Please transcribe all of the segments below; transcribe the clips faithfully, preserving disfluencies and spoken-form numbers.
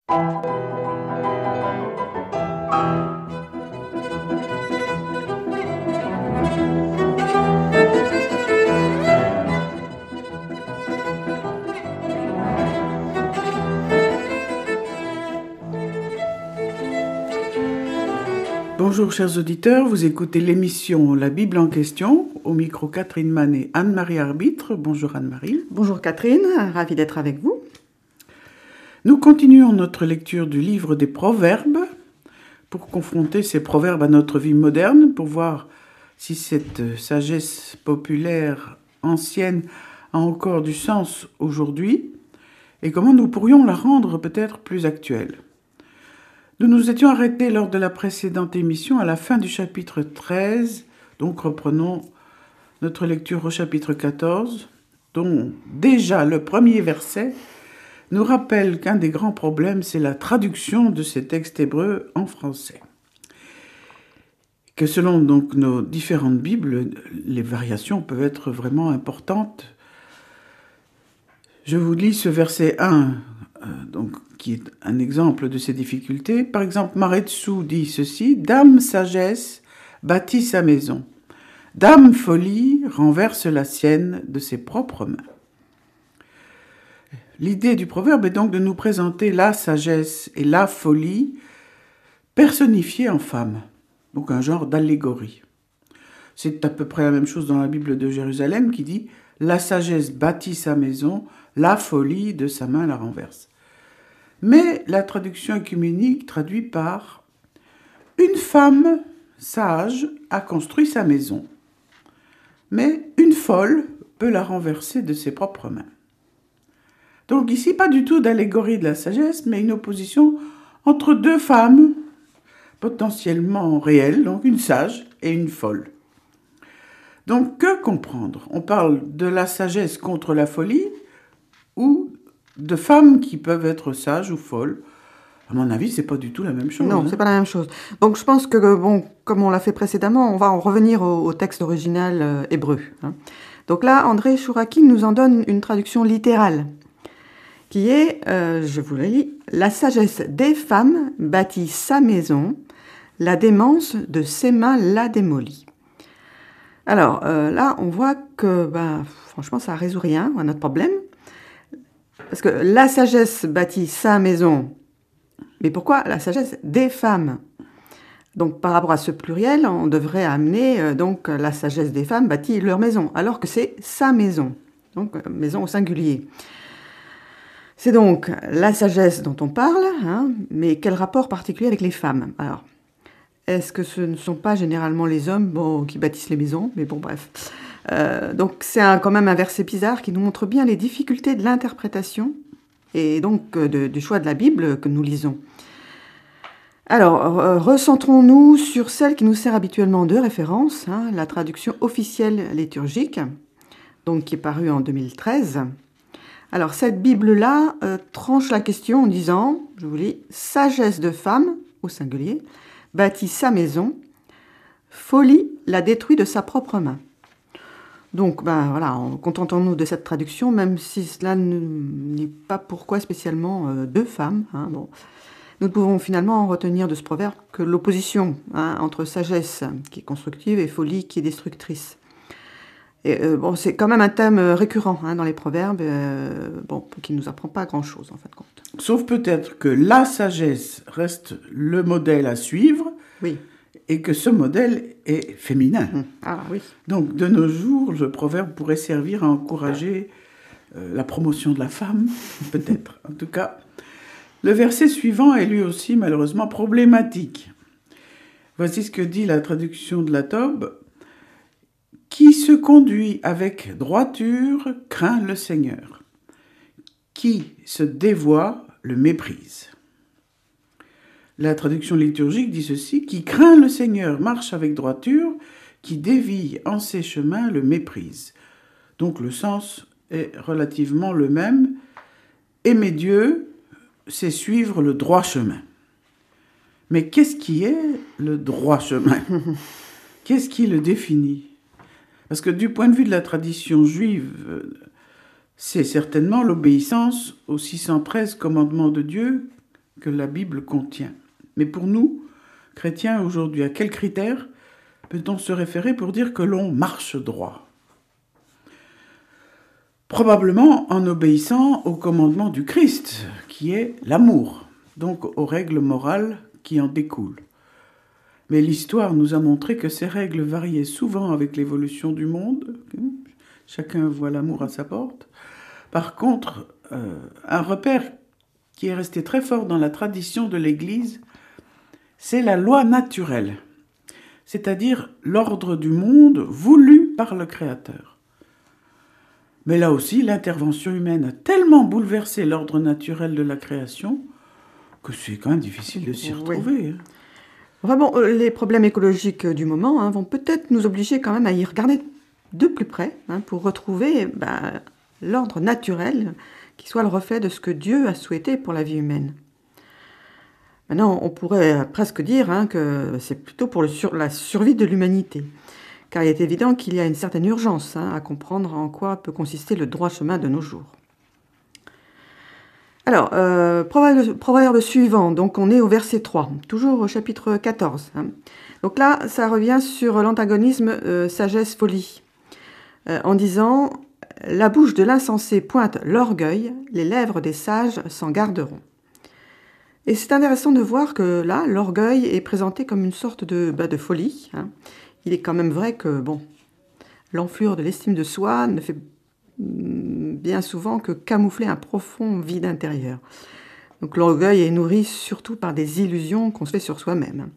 Bonjour chers auditeurs, vous écoutez l'émission La Bible en question, au micro Catherine Mann et Anne-Marie Arbitre. Bonjour Anne-Marie. Bonjour Catherine, ravie d'être avec vous. Nous continuons notre lecture du livre des Proverbes pour confronter ces proverbes à notre vie moderne, pour voir si cette sagesse populaire ancienne a encore du sens aujourd'hui et comment nous pourrions la rendre peut-être plus actuelle. Nous nous étions arrêtés lors de la précédente émission à la fin du chapitre treize, donc reprenons notre lecture au chapitre quatorze, dont déjà le premier verset nous rappelle qu'un des grands problèmes, c'est la traduction de ces textes hébreux en français. Que selon donc nos différentes Bibles, les variations peuvent être vraiment importantes. Je vous lis ce verset un, euh, donc, qui est un exemple de ces difficultés. Par exemple, Maretsu dit ceci: « Dame sagesse bâtit sa maison. Dame folie renverse la sienne de ses propres mains. » L'idée du proverbe est donc de nous présenter la sagesse et la folie personnifiées en femme, donc un genre d'allégorie. C'est à peu près la même chose dans la Bible de Jérusalem qui dit « La sagesse bâtit sa maison, la folie de sa main la renverse ». Mais la traduction œcuménique traduit par « Une femme sage a construit sa maison, mais une folle peut la renverser de ses propres mains. » Donc ici, pas du tout d'allégorie de la sagesse, mais une opposition entre deux femmes potentiellement réelles, donc une sage et une folle. Donc que comprendre ? On parle de la sagesse contre la folie ou de femmes qui peuvent être sages ou folles. À mon avis, c'est pas du tout la même chose. Non, hein. c'est pas la même chose. Donc je pense que, bon, comme on l'a fait précédemment, on va en revenir au, au texte original euh, hébreu. Hein. Donc là, André Chouraki nous en donne une traduction littérale, qui est, euh, je vous le lis, « La sagesse des femmes bâtit sa maison, la démence de ses mains la démolit. » Alors euh, là, on voit que, ben, franchement, ça ne résout rien à notre problème. Parce que la sagesse bâtit sa maison, mais pourquoi la sagesse des femmes ? Donc par rapport à ce pluriel, on devrait amener euh, donc la sagesse des femmes bâtit leur maison, alors que c'est sa maison, donc euh, maison au singulier. C'est donc la sagesse dont on parle, hein, mais quel rapport particulier avec les femmes ? Alors, est-ce que ce ne sont pas généralement les hommes bon, qui bâtissent les maisons ? Mais bon, bref. Euh, donc c'est un, quand même un verset bizarre qui nous montre bien les difficultés de l'interprétation et donc de, du choix de la Bible que nous lisons. Alors, euh, recentrons-nous sur celle qui nous sert habituellement de référence, hein, la traduction officielle liturgique, donc qui est parue en deux mille treize. Alors cette Bible-là euh, tranche la question en disant, je vous lis, « Sagesse de femme, au singulier, bâtit sa maison, folie la détruit de sa propre main. » Donc, ben voilà, contentons-nous de cette traduction, même si cela n'est pas pourquoi spécialement euh, deux femmes. Hein, bon. Nous pouvons finalement retenir de ce proverbe que l'opposition hein, entre sagesse qui est constructive et folie qui est destructrice. Et, euh, bon, c'est quand même un thème récurrent hein, dans les proverbes, euh, bon, qui ne nous apprend pas grand-chose en fin de compte. Sauf peut-être que la sagesse reste le modèle à suivre. Oui. Et que ce modèle est féminin. Ah oui. Donc, de nos jours, le proverbe pourrait servir à encourager euh, la promotion de la femme, peut-être. En tout cas, le verset suivant est lui aussi malheureusement problématique. Voici ce que dit la traduction de la Tobe. « Qui se conduit avec droiture craint le Seigneur. Qui se dévoie le méprise. » La traduction liturgique dit ceci, « Qui craint le Seigneur marche avec droiture, qui dévie en ses chemins le méprise. » Donc le sens est relativement le même. Aimer Dieu, c'est suivre le droit chemin. Mais qu'est-ce qui est le droit chemin ? Qu'est-ce qui le définit ? Parce que du point de vue de la tradition juive, c'est certainement l'obéissance aux six cent treize commandements de Dieu que la Bible contient. Mais pour nous, chrétiens aujourd'hui, à quels critères peut-on se référer pour dire que l'on marche droit ? Probablement en obéissant au commandement du Christ, qui est l'amour, donc aux règles morales qui en découlent. Mais l'histoire nous a montré que ces règles variaient souvent avec l'évolution du monde. Chacun voit l'amour à sa porte. Par contre, euh, un repère qui est resté très fort dans la tradition de l'Église, c'est la loi naturelle, c'est-à-dire l'ordre du monde voulu par le Créateur. Mais là aussi, l'intervention humaine a tellement bouleversé l'ordre naturel de la création que c'est quand même difficile de s'y retrouver. Oui. Vraiment, les problèmes écologiques du moment hein, vont peut-être nous obliger quand même à y regarder de plus près hein, pour retrouver ben, l'ordre naturel qui soit le reflet de ce que Dieu a souhaité pour la vie humaine. Maintenant, on pourrait presque dire hein, que c'est plutôt pour le sur- la survie de l'humanité, car il est évident qu'il y a une certaine urgence hein, à comprendre en quoi peut consister le droit chemin de nos jours. Alors, euh, proverbe, proverbe suivant, donc on est au verset trois, toujours au chapitre quatorze. Hein. Donc là, ça revient sur l'antagonisme euh, sagesse-folie, euh, en disant « La bouche de l'insensé pointe l'orgueil, les lèvres des sages s'en garderont ». Et c'est intéressant de voir que là, l'orgueil est présenté comme une sorte de, bah, de folie. Hein. Il est quand même vrai que, bon, l'enflure de l'estime de soi ne fait bien souvent que camoufler un profond vide intérieur. Donc l'orgueil est nourri surtout par des illusions qu'on se fait sur soi-même.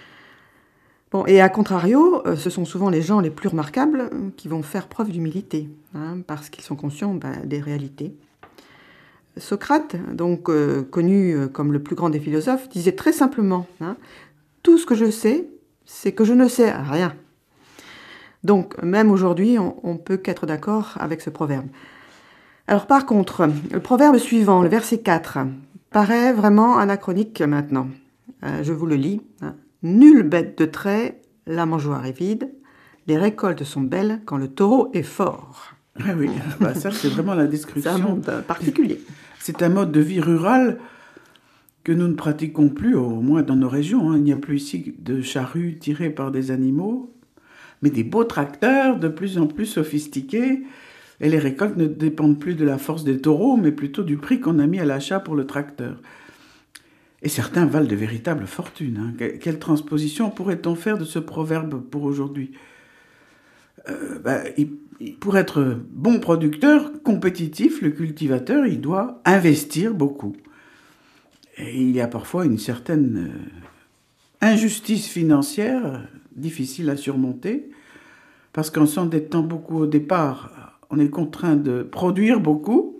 Bon, et à contrario, ce sont souvent les gens les plus remarquables qui vont faire preuve d'humilité, hein, parce qu'ils sont conscients ben, des réalités. Socrate, donc euh, connu comme le plus grand des philosophes, disait très simplement hein, « Tout ce que je sais, c'est que je ne sais rien ». Donc, même aujourd'hui, on ne peut qu'être d'accord avec ce proverbe. Alors, par contre, le proverbe suivant, le verset quatre, paraît vraiment anachronique maintenant. Euh, je vous le lis. Hein. « Nulle bête de trait, la mangeoire est vide. Les récoltes sont belles quand le taureau est fort. » Ah oui, bah ça c'est vraiment la description. C'est un monde particulier. C'est un mode de vie rural que nous ne pratiquons plus, au moins dans nos régions. Hein. Il n'y a plus ici de charrues tirées par des animaux, mais des beaux tracteurs de plus en plus sophistiqués. Et les récoltes ne dépendent plus de la force des taureaux, mais plutôt du prix qu'on a mis à l'achat pour le tracteur. Et certains valent de véritables fortunes. Hein. Quelle transposition pourrait-on faire de ce proverbe pour aujourd'hui ? euh, bah, il, il, Pour être bon producteur, compétitif, le cultivateur, il doit investir beaucoup. Et il y a parfois une certaine euh, injustice financière difficile à surmonter, parce qu'en s'endettant beaucoup au départ, on est contraint de produire beaucoup,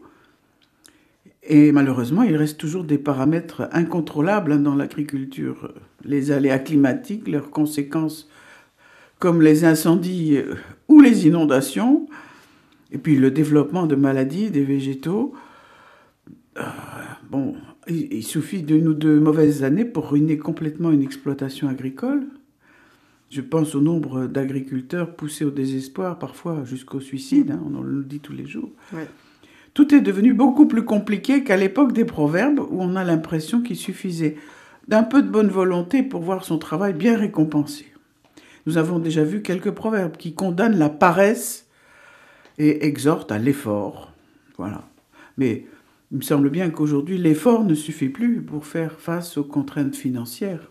et malheureusement, il reste toujours des paramètres incontrôlables dans l'agriculture. Les aléas climatiques, leurs conséquences comme les incendies ou les inondations, et puis le développement de maladies des végétaux. Euh, bon, il, il suffit d'une ou deux mauvaises années pour ruiner complètement une exploitation agricole. Je pense au nombre d'agriculteurs poussés au désespoir, parfois jusqu'au suicide, hein, on le dit tous les jours. Ouais. Tout est devenu beaucoup plus compliqué qu'à l'époque des proverbes, où on a l'impression qu'il suffisait d'un peu de bonne volonté pour voir son travail bien récompensé. Nous avons déjà vu quelques proverbes qui condamnent la paresse et exhortent à l'effort. Voilà. Mais il me semble bien qu'aujourd'hui, l'effort ne suffit plus pour faire face aux contraintes financières.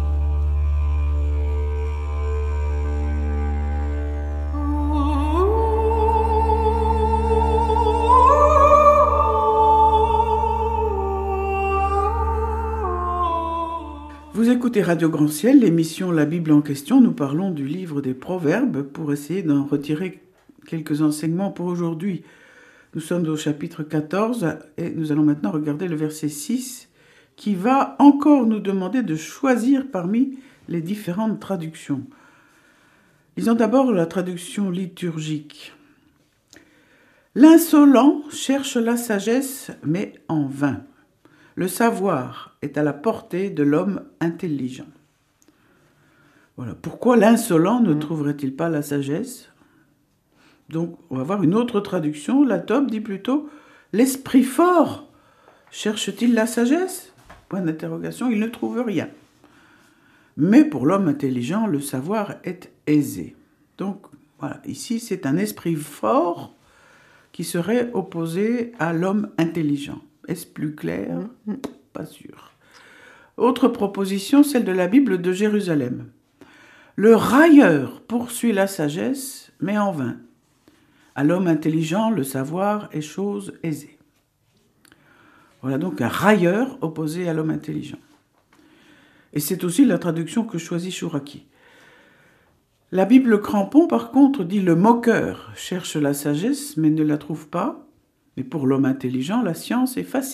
Vous écoutez Radio Grand Ciel, l'émission La Bible en question. Nous parlons du livre des Proverbes pour essayer d'en retirer quelques enseignements pour aujourd'hui. Nous sommes au chapitre quatorze et nous allons maintenant regarder le verset six qui va encore nous demander de choisir parmi les différentes traductions. Lisons d'abord la traduction liturgique. L'insolent cherche la sagesse, mais en vain. Le savoir est à la portée de l'homme intelligent. Voilà. Pourquoi l'insolent ne trouverait-il pas la sagesse ? Donc, on va voir une autre traduction. La Tobe dit plutôt « L'esprit fort cherche-t-il la sagesse ?» point d'interrogation, il ne trouve rien. Mais pour l'homme intelligent, le savoir est aisé. Donc, voilà, ici, c'est un esprit fort qui serait opposé à l'homme intelligent. Est-ce plus clair ? Pas sûr. Autre proposition, celle de la Bible de Jérusalem. Le railleur poursuit la sagesse, mais en vain. À l'homme intelligent, le savoir est chose aisée. Voilà donc un railleur opposé à l'homme intelligent. Et c'est aussi la traduction que choisit Chouraki. La Bible Crampon, par contre, dit « Le moqueur cherche la sagesse, mais ne la trouve pas. Mais pour l'homme intelligent, la science est facile. »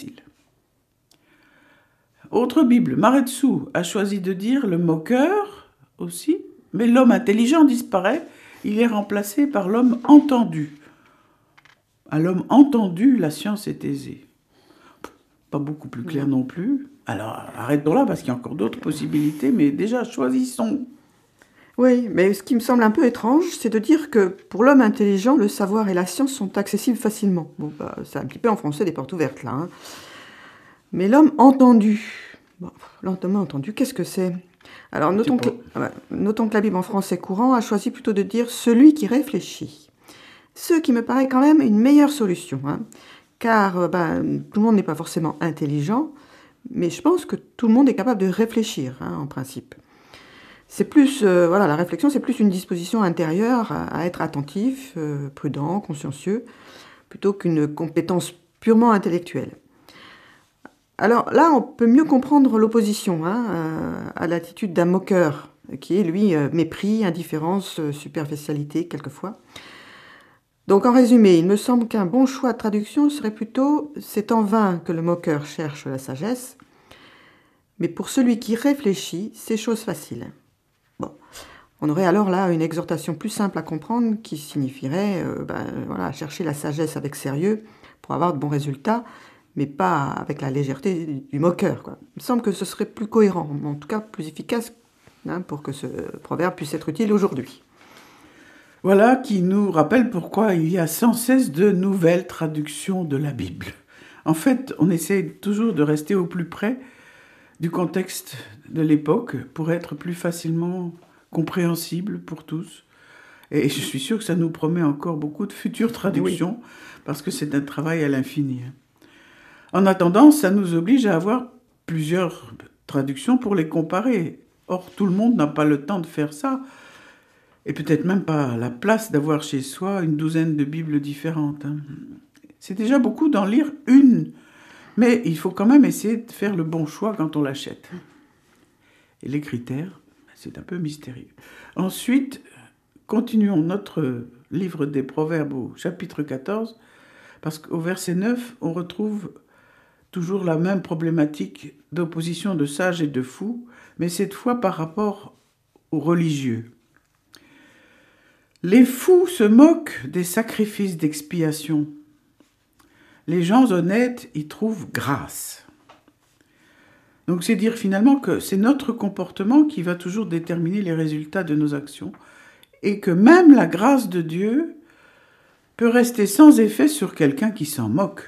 Autre Bible, Maretsu a choisi de dire « Le moqueur aussi, mais l'homme intelligent disparaît. Il est remplacé par l'homme entendu. » À l'homme entendu, la science est aisée. Pas beaucoup plus clair non plus. Alors, arrêtons là, parce qu'il y a encore d'autres possibilités, mais déjà, choisissons. Oui, mais ce qui me semble un peu étrange, c'est de dire que pour l'homme intelligent, le savoir et la science sont accessibles facilement. Bon, bah, c'est un petit peu enfoncer des portes ouvertes, là. Hein. Mais l'homme entendu, bon, lentement entendu, qu'est-ce que c'est ? Alors, notons que, ouais, notons que la Bible en français courant a choisi plutôt de dire « celui qui réfléchit ». Ce qui me paraît quand même une meilleure solution, hein, car ben, tout le monde n'est pas forcément intelligent, mais je pense que tout le monde est capable de réfléchir, hein, en principe. C'est plus, euh, voilà, la réflexion, c'est plus une disposition intérieure à, à être attentif, euh, prudent, consciencieux, plutôt qu'une compétence purement intellectuelle. Alors là, on peut mieux comprendre l'opposition hein, euh, à l'attitude d'un moqueur, qui est, lui, euh, mépris, indifférence, euh, superficialité, quelquefois. Donc en résumé, il me semble qu'un bon choix de traduction serait plutôt « c'est en vain que le moqueur cherche la sagesse, mais pour celui qui réfléchit, c'est chose facile ». Bon, on aurait alors là une exhortation plus simple à comprendre qui signifierait euh, ben, voilà, chercher la sagesse avec sérieux pour avoir de bons résultats, mais pas avec la légèreté du moqueur, quoi. Il me semble que ce serait plus cohérent, en tout cas plus efficace hein, pour que ce proverbe puisse être utile aujourd'hui. Voilà qui nous rappelle pourquoi il y a sans cesse de nouvelles traductions de la Bible. En fait, on essaie toujours de rester au plus près du contexte de l'époque pour être plus facilement compréhensible pour tous. Et je suis sûre que ça nous promet encore beaucoup de futures traductions, oui. Parce que c'est un travail à l'infini. En attendant, ça nous oblige à avoir plusieurs traductions pour les comparer. Or, tout le monde n'a pas le temps de faire ça. Et peut-être même pas la place d'avoir chez soi une douzaine de Bibles différentes. C'est déjà beaucoup d'en lire une, mais il faut quand même essayer de faire le bon choix quand on l'achète. Et les critères, c'est un peu mystérieux. Ensuite, continuons notre livre des Proverbes au chapitre quatorze, parce qu'au verset neuf, on retrouve toujours la même problématique d'opposition de sages et de fous, mais cette fois par rapport aux religieux. Les fous se moquent des sacrifices d'expiation. Les gens honnêtes y trouvent grâce. Donc c'est dire finalement que c'est notre comportement qui va toujours déterminer les résultats de nos actions et que même la grâce de Dieu peut rester sans effet sur quelqu'un qui s'en moque.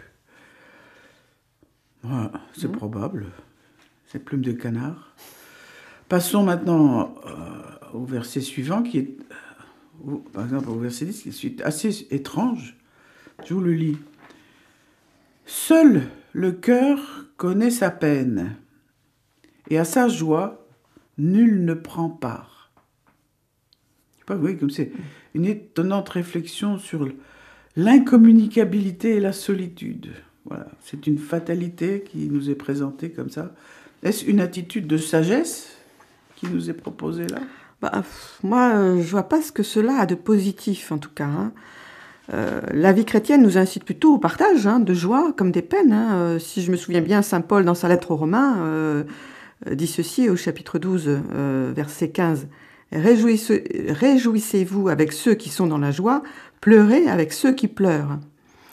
Voilà, c'est mmh. probable. C'est plume de canard. Passons maintenant euh, au verset suivant qui est... Par exemple, au verset dix, qui est assez étrange, je vous le lis. « Seul le cœur connaît sa peine, et à sa joie, nul ne prend part. » Je sais pas, vous voyez, comme c'est une étonnante réflexion sur l'incommunicabilité et la solitude. Voilà, c'est une fatalité qui nous est présentée comme ça. Est-ce une attitude de sagesse qui nous est proposée là ? Bah, moi, euh, je vois pas ce que cela a de positif, en tout cas. Hein. Euh, la vie chrétienne nous incite plutôt au partage, hein, de joie comme des peines. Hein. Euh, si je me souviens bien, saint Paul, dans sa lettre aux Romains, euh, dit ceci au chapitre douze, euh, verset quinze. « Réjouissez, Réjouissez-vous avec ceux qui sont dans la joie, pleurez avec ceux qui pleurent. Bah, »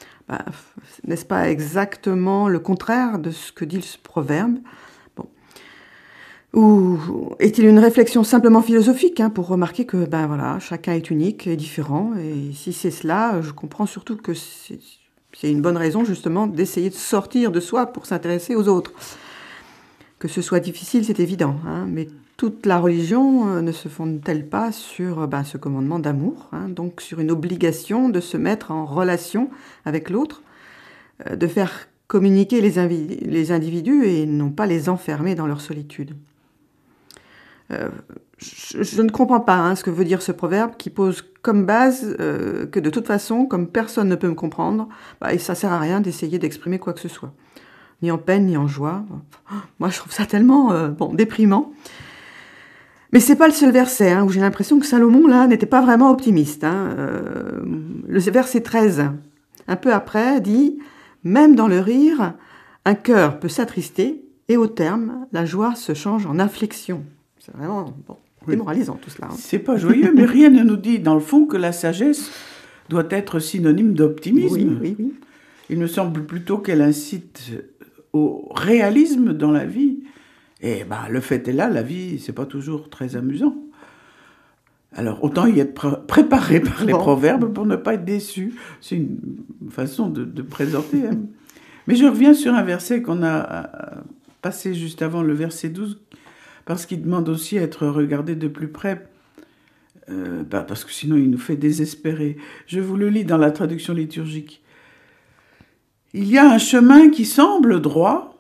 n'est-ce pas exactement le contraire de ce que dit ce proverbe ? Ou est-il une réflexion simplement philosophique hein, pour remarquer que ben voilà, chacun est unique et différent. Et si c'est cela, je comprends surtout que c'est, c'est une bonne raison justement d'essayer de sortir de soi pour s'intéresser aux autres. Que ce soit difficile, c'est évident, hein, mais toute la religion euh, ne se fonde-t-elle pas sur euh, ben, ce commandement d'amour, hein, donc sur une obligation de se mettre en relation avec l'autre, euh, de faire communiquer les, invi- les individus et non pas les enfermer dans leur solitude. Euh, je, je ne comprends pas hein, ce que veut dire ce proverbe qui pose comme base euh, que de toute façon, comme personne ne peut me comprendre, bah, et ça sert à rien d'essayer d'exprimer quoi que ce soit. Ni en peine, ni en joie. Moi, je trouve ça tellement euh, bon, déprimant. Mais c'est pas le seul verset hein, où j'ai l'impression que Salomon, là, n'était pas vraiment optimiste. Hein. Euh, le verset treize, un peu après, dit « Même dans le rire, un cœur peut s'attrister, et au terme, la joie se change en affliction. » C'est vraiment bon, démoralisant tout cela. Hein. C'est pas joyeux, mais rien ne nous dit, dans le fond, que la sagesse doit être synonyme d'optimisme. Oui, oui, oui. Il me semble plutôt qu'elle incite au réalisme dans la vie. Et bah, le fait est là, la vie, c'est pas toujours très amusant. Alors, autant y être pr- préparé par les bon. proverbes pour ne pas être déçu. C'est une façon de, de présenter. Hein. Mais je reviens sur un verset qu'on a passé juste avant, le verset douze, parce qu'il demande aussi à être regardé de plus près, euh, bah, parce que sinon il nous fait désespérer. Je vous le lis dans la traduction liturgique. Il y a un chemin qui semble droit,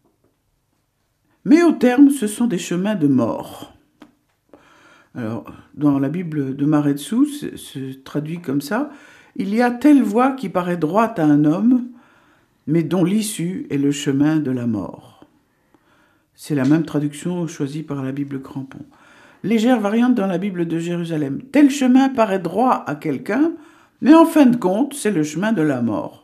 mais au terme, ce sont des chemins de mort. Alors, dans la Bible de Maretsu, se, se traduit comme ça. Il y a telle voie qui paraît droite à un homme, mais dont l'issue est le chemin de la mort. C'est la même traduction choisie par la Bible Crampon. Légère variante dans la Bible de Jérusalem. Tel chemin paraît droit à quelqu'un, mais en fin de compte, c'est le chemin de la mort.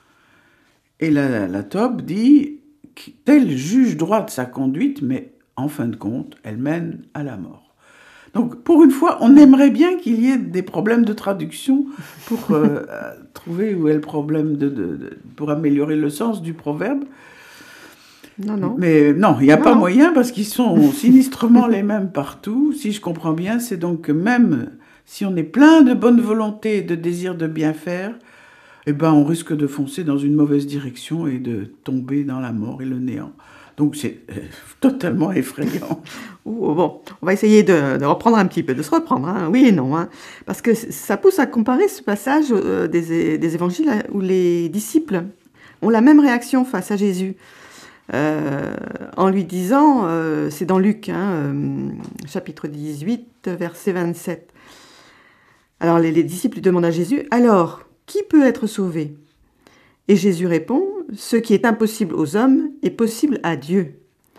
Et la, la Tobe dit, tel juge droit de sa conduite, mais en fin de compte, elle mène à la mort. Donc, pour une fois, on aimerait bien qu'il y ait des problèmes de traduction pour euh, trouver où est le problème, de, de, de, pour améliorer le sens du proverbe. Non, non. Mais non, il n'y a non, pas non. moyen parce qu'ils sont sinistrement les mêmes partout. Si je comprends bien, c'est donc que même si on est plein de bonne volonté et de désir de bien faire, eh ben, on risque de foncer dans une mauvaise direction et de tomber dans la mort et le néant. Donc c'est euh, totalement effrayant. Oh, bon, on va essayer de, de reprendre un petit peu, de se reprendre, hein, oui et non, hein, parce que ça pousse à comparer ce passage euh, des, des évangiles où les disciples ont la même réaction face à Jésus, euh, en lui disant, euh, c'est dans Luc, hein, euh, chapitre dix-huit, verset vingt-sept. Alors les, les disciples lui demandent à Jésus, alors, qui peut être sauvé ? Et Jésus répond, ce qui est impossible aux hommes est possible à Dieu.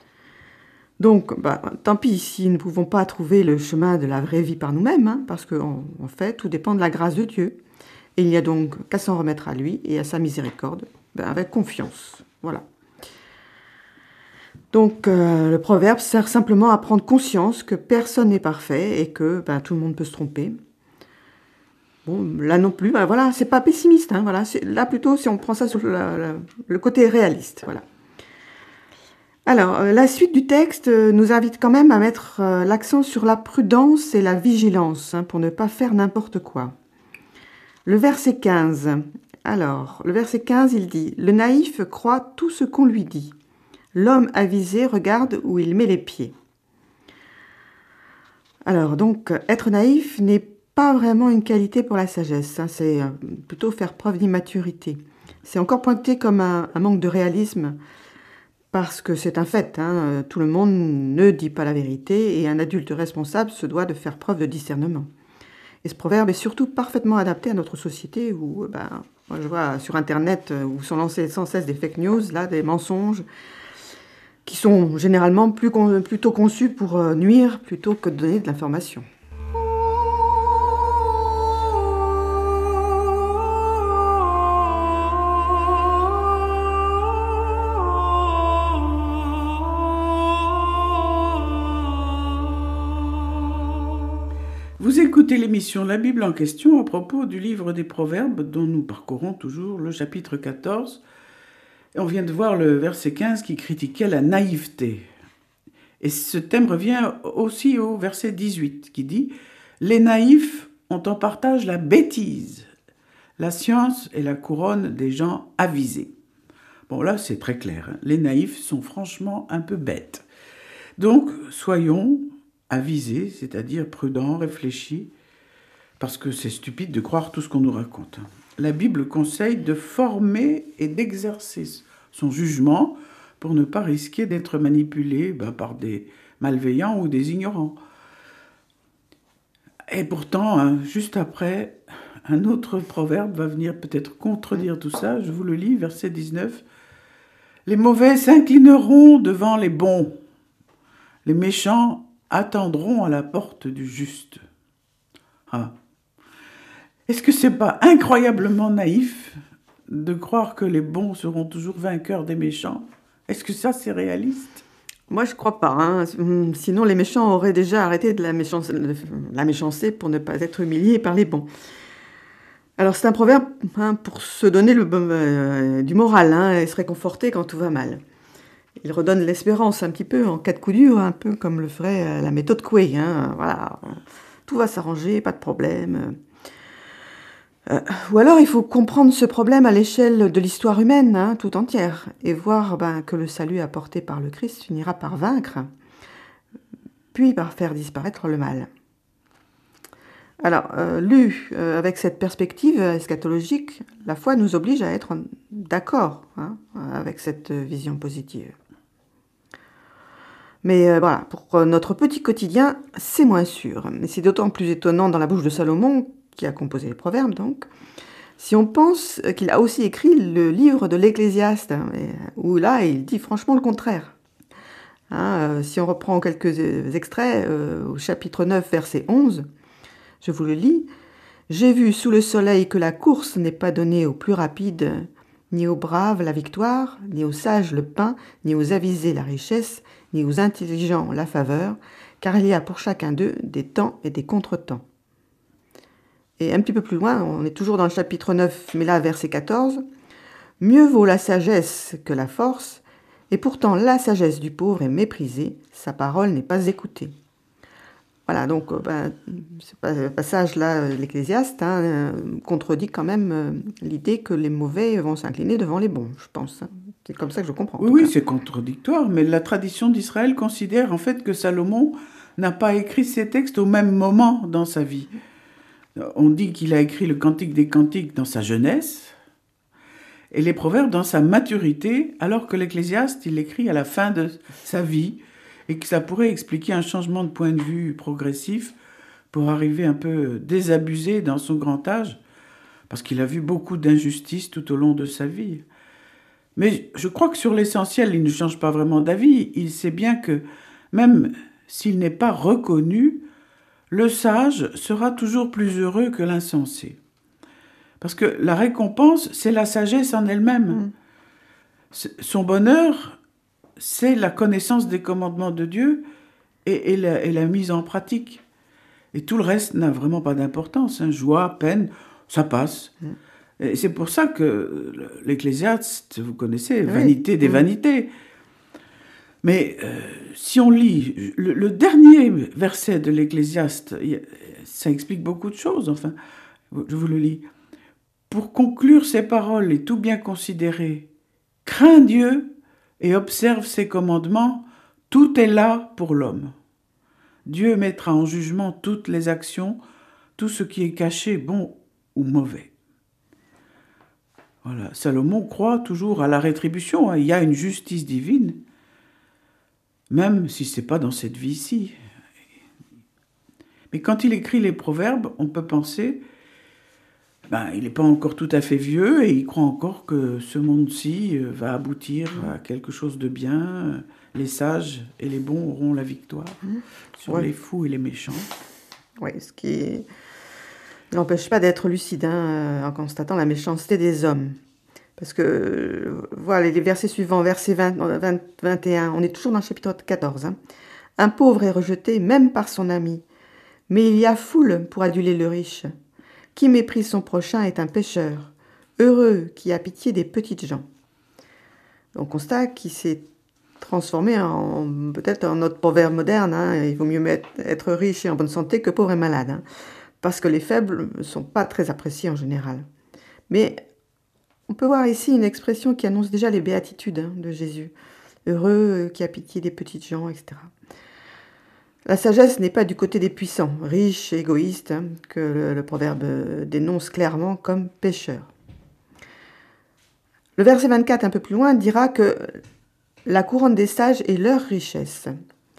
Donc, bah, tant pis si nous ne pouvons pas trouver le chemin de la vraie vie par nous-mêmes, hein, parce qu'en en fait, tout dépend de la grâce de Dieu. Et il n'y a donc qu'à s'en remettre à lui et à sa miséricorde, ben, avec confiance. Voilà. Donc, euh, le proverbe sert simplement à prendre conscience que personne n'est parfait et que ben, tout le monde peut se tromper. Bon, là non plus, ben, voilà, c'est pas pessimiste, hein, voilà. C'est, là plutôt, si on prend ça sur la, la, le côté réaliste, voilà. Alors, euh, la suite du texte euh, nous invite quand même à mettre euh, l'accent sur la prudence et la vigilance, hein, pour ne pas faire n'importe quoi. Le verset quinze. Alors, le verset quinze, il dit « Le naïf croit tout ce qu'on lui dit. L'homme avisé regarde où il met les pieds. » Alors, donc, être naïf n'est pas vraiment une qualité pour la sagesse, hein, c'est euh, plutôt faire preuve d'immaturité. C'est encore pointé comme un, un manque de réalisme, parce que c'est un fait, hein, tout le monde ne dit pas la vérité et un adulte responsable se doit de faire preuve de discernement. Et ce proverbe est surtout parfaitement adapté à notre société où, ben, moi je vois sur Internet où sont lancés sans cesse des fake news, là, des mensonges, qui sont généralement plus con- plutôt conçus pour nuire plutôt que de donner de l'information. Vous écoutez l'émission La Bible en question à propos du livre des Proverbes dont nous parcourons toujours le chapitre quatorze. Et on vient de voir le verset quinze qui critiquait la naïveté. Et ce thème revient aussi au verset dix-huit qui dit « Les naïfs ont en partage la bêtise. La science est la couronne des gens avisés. » Bon là c'est très clair, hein. Les naïfs sont franchement un peu bêtes. Donc, soyons avisés, c'est-à-dire prudents, réfléchis, parce que c'est stupide de croire tout ce qu'on nous raconte. La Bible conseille de former et d'exercer son jugement pour ne pas risquer d'être manipulé ben, par des malveillants ou des ignorants. Et pourtant, hein, juste après, un autre proverbe va venir peut-être contredire tout ça. Je vous le lis, verset dix-neuf. « Les mauvais s'inclineront devant les bons. Les méchants attendront à la porte du juste. » Ah. Est-ce que c'est pas incroyablement naïf de croire que les bons seront toujours vainqueurs des méchants? Est-ce que ça, c'est réaliste? Moi, je crois pas. Hein. Sinon, les méchants auraient déjà arrêté de la, méchance... la méchanceté pour ne pas être humiliés par les bons. Alors, c'est un proverbe hein, pour se donner le, euh, du moral hein, et se réconforter quand tout va mal. Il redonne l'espérance un petit peu en cas de coup dur, un peu comme le ferait la méthode Coué. Hein. Voilà, tout va s'arranger, pas de problème. Euh, ou alors, il faut comprendre ce problème à l'échelle de l'histoire humaine, hein, tout entière, et voir ben, que le salut apporté par le Christ finira par vaincre, puis par faire disparaître le mal. Alors, euh, lu euh, avec cette perspective eschatologique, la foi nous oblige à être d'accord hein, avec cette vision positive. Mais euh, voilà, pour notre petit quotidien, c'est moins sûr. Et c'est d'autant plus étonnant dans la bouche de Salomon, qui a composé les proverbes donc, si on pense qu'il a aussi écrit le livre de l'Ecclésiaste, où là, il dit franchement le contraire. Hein, euh, si on reprend quelques extraits, euh, au chapitre neuf, verset onze, je vous le lis. « J'ai vu sous le soleil que la course n'est pas donnée aux plus rapides, ni aux braves la victoire, ni aux sages le pain, ni aux avisés la richesse, ni aux intelligents la faveur, car il y a pour chacun d'eux des temps et des contretemps. » Et un petit peu plus loin, on est toujours dans le chapitre neuf, mais là, verset quatorze. « Mieux vaut la sagesse que la force, et pourtant la sagesse du pauvre est méprisée, sa parole n'est pas écoutée. » Voilà, donc ben, ce passage-là, l'Ecclésiaste, hein, euh, contredit quand même euh, l'idée que les mauvais vont s'incliner devant les bons, je pense. Hein. C'est comme ça que je comprends. Oui, oui, c'est contradictoire, mais la tradition d'Israël considère en fait que Salomon n'a pas écrit ces textes au même moment dans sa vie. On dit qu'il a écrit le Cantique des Cantiques dans sa jeunesse et les Proverbes dans sa maturité, alors que l'Ecclésiaste, il l'écrit à la fin de sa vie et que ça pourrait expliquer un changement de point de vue progressif pour arriver un peu désabusé dans son grand âge, parce qu'il a vu beaucoup d'injustices tout au long de sa vie. Mais je crois que sur l'essentiel, il ne change pas vraiment d'avis. Il sait bien que même s'il n'est pas reconnu, le sage sera toujours plus heureux que l'insensé. Parce que la récompense, c'est la sagesse en elle-même. Mmh. Son bonheur, c'est la connaissance des commandements de Dieu et, et, la, et la mise en pratique. Et tout le reste n'a vraiment pas d'importance. Hein. Joie, peine, ça passe. Mmh. Et c'est pour ça que l'Ecclésiaste, vous connaissez, oui. Vanité des mmh. vanités. Mais euh, si on lit le, le dernier verset de l'Ecclésiaste, ça explique beaucoup de choses. Enfin, je vous le lis. Pour conclure ces paroles et tout bien considérer, crains Dieu et observe ses commandements, tout est là pour l'homme. Dieu mettra en jugement toutes les actions, tout ce qui est caché, bon ou mauvais. Voilà. Salomon croit toujours à la rétribution. Il y a une justice divine, même si ce n'est pas dans cette vie-ci. Mais quand il écrit les proverbes, on peut penser, ben, il n'est pas encore tout à fait vieux et il croit encore que ce monde-ci va aboutir à quelque chose de bien. Les sages et les bons auront la victoire mmh. sur ouais. les fous et les méchants. Oui, ce qui n'empêche pas d'être lucide hein, en constatant la méchanceté des hommes. Parce que, voilà, les versets suivants, verset vingt, vingt, vingt et un, on est toujours dans le chapitre quatorze. Hein. Un pauvre est rejeté même par son ami, mais il y a foule pour aduler le riche. Qui méprise son prochain est un pécheur, heureux qui a pitié des petites gens. On constate qu'il s'est transformé en, peut-être en notre proverbe moderne. Hein. Il vaut mieux être riche et en bonne santé que pauvre et malade. Hein. Parce que les faibles ne sont pas très appréciés en général. Mais on peut voir ici une expression qui annonce déjà les béatitudes hein, de Jésus. heureux qui a pitié des petites gens, et cetera. La sagesse n'est pas du côté des puissants, riches et égoïstes, hein, que le, le proverbe dénonce clairement comme pécheurs. Le verset vingt-quatre, un peu plus loin, dira que la couronne des sages est leur richesse.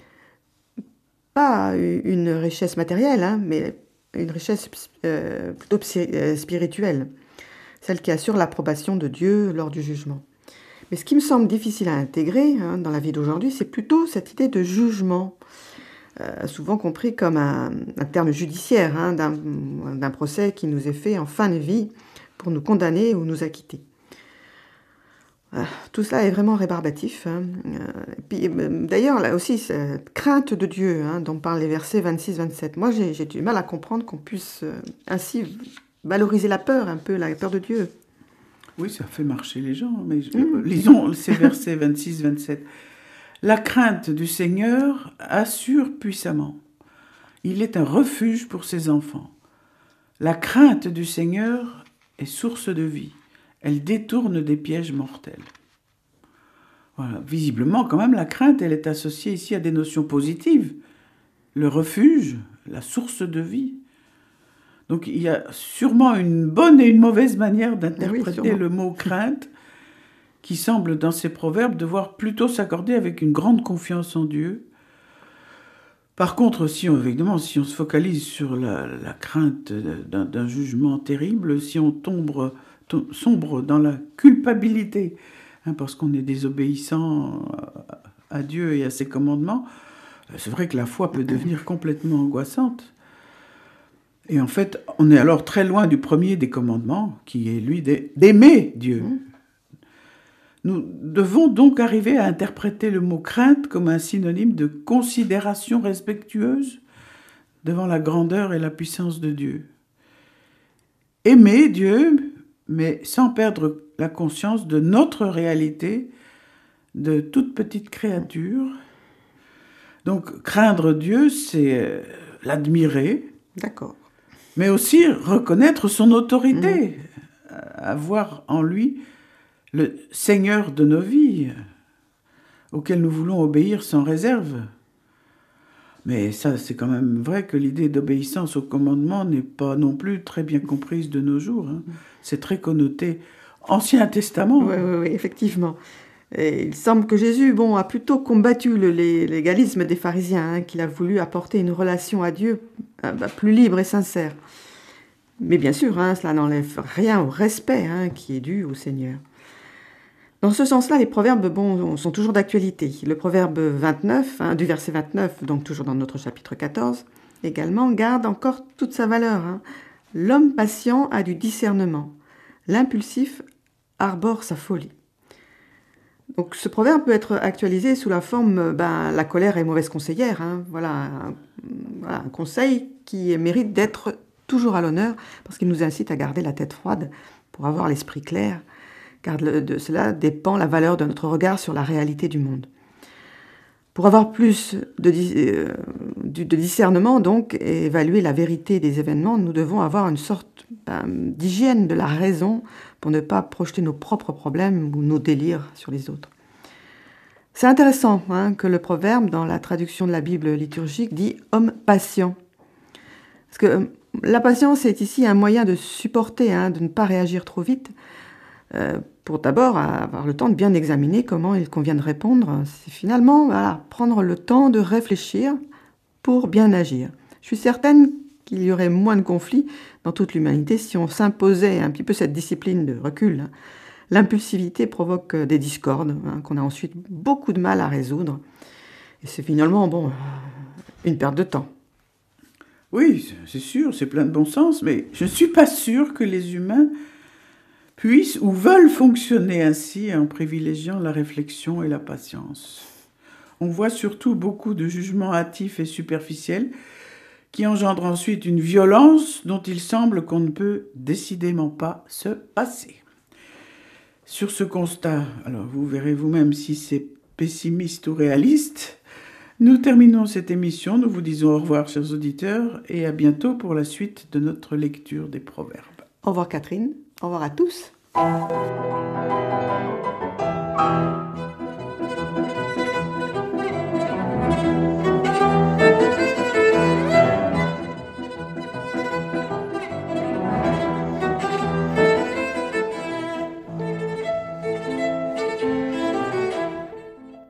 Pas une richesse matérielle, hein, mais une richesse euh, plutôt spirituelle, celle qui assure l'approbation de Dieu lors du jugement. Mais ce qui me semble difficile à intégrer hein, dans la vie d'aujourd'hui, c'est plutôt cette idée de jugement, euh, souvent compris comme un, un terme judiciaire, hein, d'un, d'un procès qui nous est fait en fin de vie pour nous condamner ou nous acquitter. Euh, tout cela est vraiment rébarbatif. Hein. Euh, puis, euh, d'ailleurs, là aussi, cette crainte de Dieu, hein, dont parlent les versets vingt-six vingt-sept. Moi, j'ai, j'ai du mal à comprendre qu'on puisse euh, ainsi valoriser la peur, un peu, la peur de Dieu. Oui, ça fait marcher les gens, mais Mmh. lisons ces versets vingt-six vingt-sept. La crainte du Seigneur assure puissamment. Il est un refuge pour ses enfants. La crainte du Seigneur est source de vie. Elle détourne des pièges mortels. Voilà. Visiblement, quand même, la crainte, elle est associée ici à des notions positives. Le refuge, la source de vie. Donc, il y a sûrement une bonne et une mauvaise manière d'interpréter Oui, le mot crainte, qui semble, dans ces proverbes, devoir plutôt s'accorder avec une grande confiance en Dieu. Par contre, si on, évidemment, si on se focalise sur la, la crainte d'un, d'un jugement terrible, si on tombe, tombe, sombre dans la culpabilité, hein, parce qu'on est désobéissant à, à Dieu et à ses commandements, c'est vrai que la foi peut devenir complètement angoissante. Et en fait, on est alors très loin du premier des commandements, qui est lui d'aimer Dieu. Mmh. Nous devons donc arriver à interpréter le mot crainte comme un synonyme de considération respectueuse devant la grandeur et la puissance de Dieu. Aimer Dieu, mais sans perdre la conscience de notre réalité, de toute petite créature. Donc, craindre Dieu, c'est l'admirer. D'accord. Mais aussi reconnaître son autorité, mmh. avoir en lui le Seigneur de nos vies, auquel nous voulons obéir sans réserve. Mais ça, c'est quand même vrai que l'idée d'obéissance au commandement n'est pas non plus très bien comprise de nos jours. Hein. C'est très connoté Ancien Testament. Oui, oui, oui, effectivement. Et il semble que Jésus bon, a plutôt combattu le légalisme des pharisiens, hein, qu'il a voulu apporter une relation à Dieu euh, bah, plus libre et sincère. Mais bien sûr, hein, cela n'enlève rien au respect hein, qui est dû au Seigneur. Dans ce sens-là, les proverbes bon, sont toujours d'actualité. Le proverbe vingt-neuf, hein, du verset vingt-neuf, donc toujours dans notre chapitre quatorze, également, garde encore toute sa valeur. Hein. L'homme patient a du discernement. L'impulsif arbore sa folie. Donc, ce proverbe peut être actualisé sous la forme ben, la colère est mauvaise conseillère. Hein. Voilà, un, voilà un conseil qui mérite d'être toujours à l'honneur parce qu'il nous incite à garder la tête froide pour avoir l'esprit clair, car de cela dépend la valeur de notre regard sur la réalité du monde. Pour avoir plus de, euh, de discernement donc et évaluer la vérité des événements, nous devons avoir une sorte ben, d'hygiène de la raison pour ne pas projeter nos propres problèmes ou nos délires sur les autres. C'est intéressant hein, que le proverbe, dans la traduction de la Bible liturgique, dit « homme patient ». Parce que euh, la patience est ici un moyen de supporter, hein, de ne pas réagir trop vite, euh, pour d'abord avoir le temps de bien examiner comment il convient de répondre. C'est finalement voilà, prendre le temps de réfléchir pour bien agir. Je suis certaine qu'il y aurait moins de conflits dans toute l'humanité si on s'imposait un petit peu cette discipline de recul. L'impulsivité provoque des discordes hein, qu'on a ensuite beaucoup de mal à résoudre. Et c'est finalement bon, une perte de temps. Oui, c'est sûr, c'est plein de bon sens, mais je ne suis pas sûre que les humains puissent ou veulent fonctionner ainsi en privilégiant la réflexion et la patience. On voit surtout beaucoup de jugements hâtifs et superficiels qui engendrent ensuite une violence dont il semble qu'on ne peut décidément pas se passer. Sur ce constat, alors vous verrez vous-même si c'est pessimiste ou réaliste, nous terminons cette émission, nous vous disons au revoir chers auditeurs et à bientôt pour la suite de notre lecture des proverbes. Au revoir Catherine, au revoir à tous. Amen.